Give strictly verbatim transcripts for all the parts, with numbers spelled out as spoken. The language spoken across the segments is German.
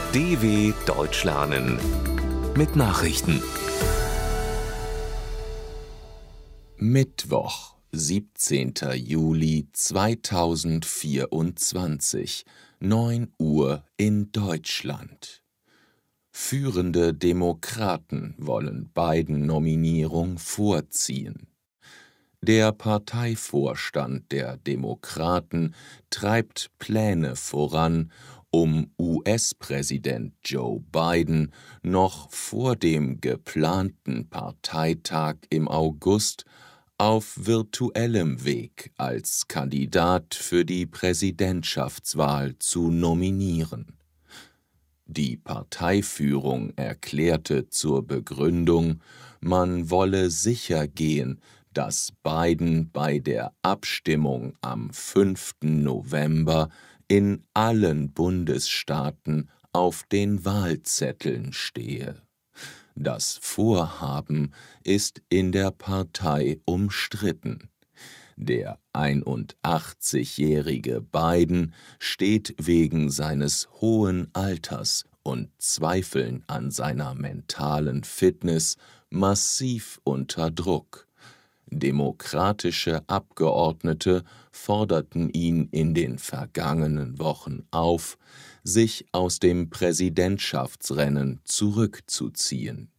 D W Deutsch lernen mit Nachrichten. Mittwoch, siebzehnter Juli zweitausendvierundzwanzig, neun Uhr in Deutschland. Führende Demokraten wollen Biden-Nominierung vorziehen. Der Parteivorstand der Demokraten treibt Pläne voran, um U S-Präsident Joe Biden noch vor dem geplanten Parteitag im August auf virtuellem Weg als Kandidat für die Präsidentschaftswahl zu nominieren. Die Parteiführung erklärte zur Begründung, man wolle sicher gehen, dass Biden bei der Abstimmung am fünften November in allen Bundesstaaten auf den Wahlzetteln stehe. Das Vorhaben ist in der Partei umstritten. Der einundachtzigjährige Biden steht wegen seines hohen Alters und Zweifeln an seiner mentalen Fitness massiv unter Druck. Demokratische Abgeordnete forderten ihn in den vergangenen Wochen auf, sich aus dem Präsidentschaftsrennen zurückzuziehen.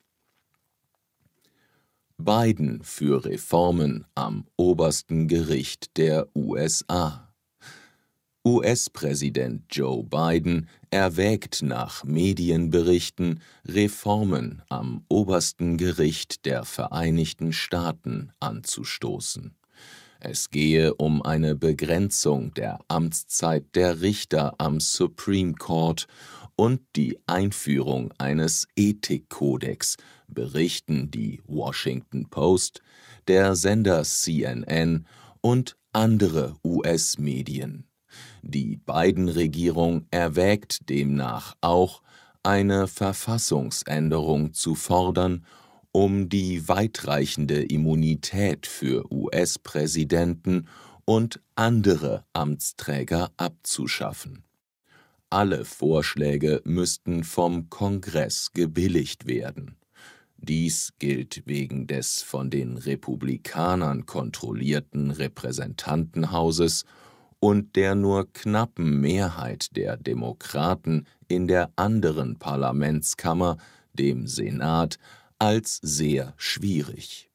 Biden für Reformen am obersten Gericht der U S A. U S-Präsident Joe Biden erwägt nach Medienberichten, Reformen am obersten Gericht der Vereinigten Staaten anzustoßen. Es gehe um eine Begrenzung der Amtszeit der Richter am Supreme Court und die Einführung eines Ethikkodex, berichten die Washington Post, der Sender C N N und andere U S-Medien. Die Biden-Regierung erwägt demnach auch, eine Verfassungsänderung zu fordern, um die weitreichende Immunität für U S-Präsidenten und andere Amtsträger abzuschaffen. Alle Vorschläge müssten vom Kongress gebilligt werden. Dies gilt wegen des von den Republikanern kontrollierten Repräsentantenhauses und der nur knappen Mehrheit der Demokraten in der anderen Parlamentskammer, dem Senat, als sehr schwierig.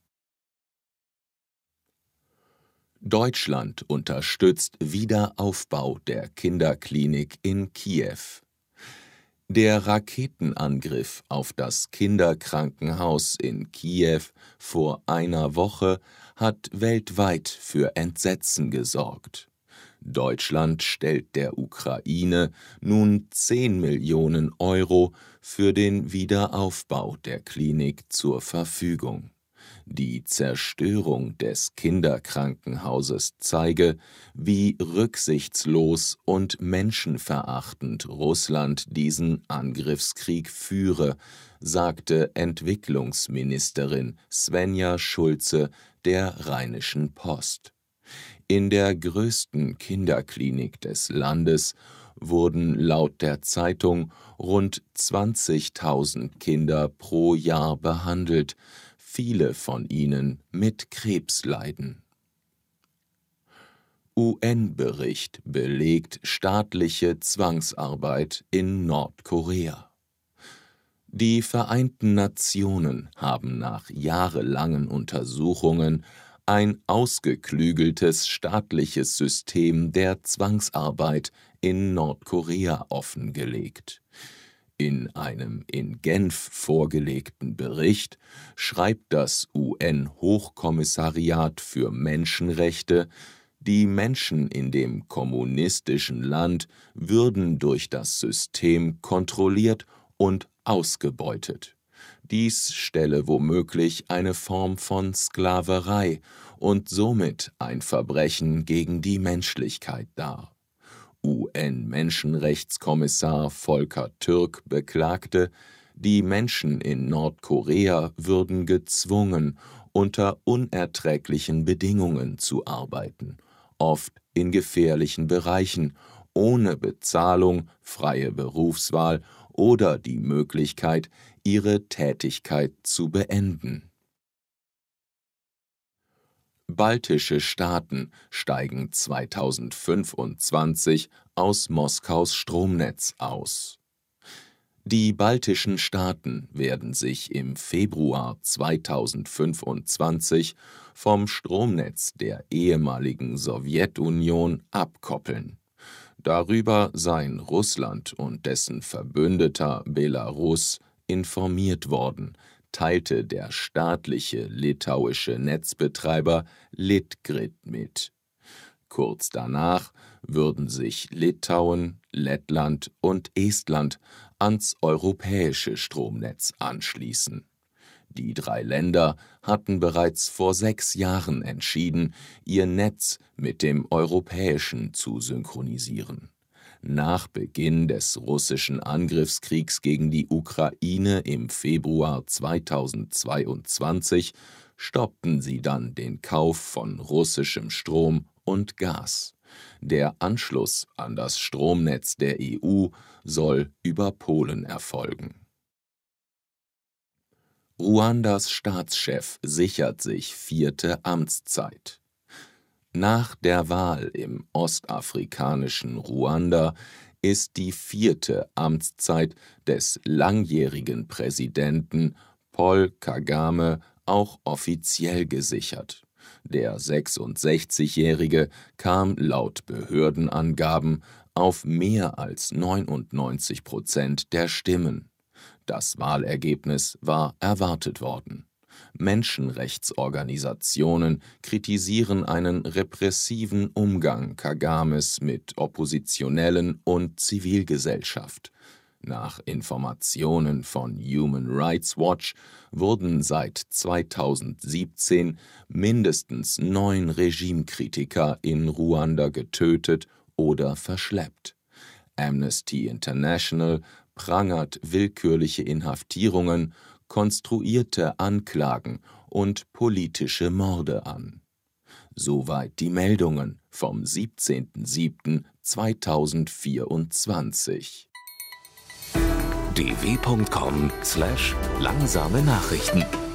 Deutschland unterstützt Wiederaufbau der Kinderklinik in Kiew. Der Raketenangriff auf das Kinderkrankenhaus in Kiew vor einer Woche hat weltweit für Entsetzen gesorgt. Deutschland stellt der Ukraine nun zehn Millionen Euro für den Wiederaufbau der Klinik zur Verfügung. Die Zerstörung des Kinderkrankenhauses zeige, wie rücksichtslos und menschenverachtend Russland diesen Angriffskrieg führe, sagte Entwicklungsministerin Svenja Schulze der Rheinischen Post. In der größten Kinderklinik des Landes wurden laut der Zeitung rund zwanzigtausend Kinder pro Jahr behandelt, viele von ihnen mit Krebsleiden. U N-Bericht belegt staatliche Zwangsarbeit in Nordkorea. Die Vereinten Nationen haben nach jahrelangen Untersuchungen ein ausgeklügeltes staatliches System der Zwangsarbeit in Nordkorea offengelegt. In einem in Genf vorgelegten Bericht schreibt das U N-Hochkommissariat für Menschenrechte, die Menschen in dem kommunistischen Land würden durch das System kontrolliert und ausgebeutet. Dies stelle womöglich eine Form von Sklaverei und somit ein Verbrechen gegen die Menschlichkeit dar. U N-Menschenrechtskommissar Volker Türk beklagte, die Menschen in Nordkorea würden gezwungen, unter unerträglichen Bedingungen zu arbeiten, oft in gefährlichen Bereichen ohne Bezahlung, freie Berufswahl oder die Möglichkeit, ihre Tätigkeit zu beenden. Baltische Staaten steigen zweitausendfünfundzwanzig aus Moskaus Stromnetz aus. Die baltischen Staaten werden sich im Februar zweitausendfünfundzwanzig vom Stromnetz der ehemaligen Sowjetunion abkoppeln. Darüber seien Russland und dessen Verbündeter Belarus informiert worden, teilte der staatliche litauische Netzbetreiber Litgrid mit. Kurz danach würden sich Litauen, Lettland und Estland ans europäische Stromnetz anschließen. Die drei Länder hatten bereits vor sechs Jahren entschieden, ihr Netz mit dem europäischen zu synchronisieren. Nach Beginn des russischen Angriffskriegs gegen die Ukraine im Februar zweitausendzweiundzwanzig stoppten sie dann den Kauf von russischem Strom und Gas. Der Anschluss an das Stromnetz der E U soll über Polen erfolgen. Ruandas Staatschef sichert sich vierte Amtszeit. Nach der Wahl im ostafrikanischen Ruanda ist die vierte Amtszeit des langjährigen Präsidenten Paul Kagame auch offiziell gesichert. Der sechsundsechzigjährige kam laut Behördenangaben auf mehr als neunundneunzig Prozent der Stimmen. Das Wahlergebnis war erwartet worden. Menschenrechtsorganisationen kritisieren einen repressiven Umgang Kagames mit Oppositionellen und Zivilgesellschaft. Nach Informationen von Human Rights Watch wurden seit zweitausendsiebzehn mindestens neun Regimekritiker in Ruanda getötet oder verschleppt. Amnesty International prangert willkürliche Inhaftierungen, konstruierte Anklagen und politische Morde an. Soweit die Meldungen vom siebzehnten siebten zweitausendvierundzwanzig. d w punkt com slash langsame Nachrichten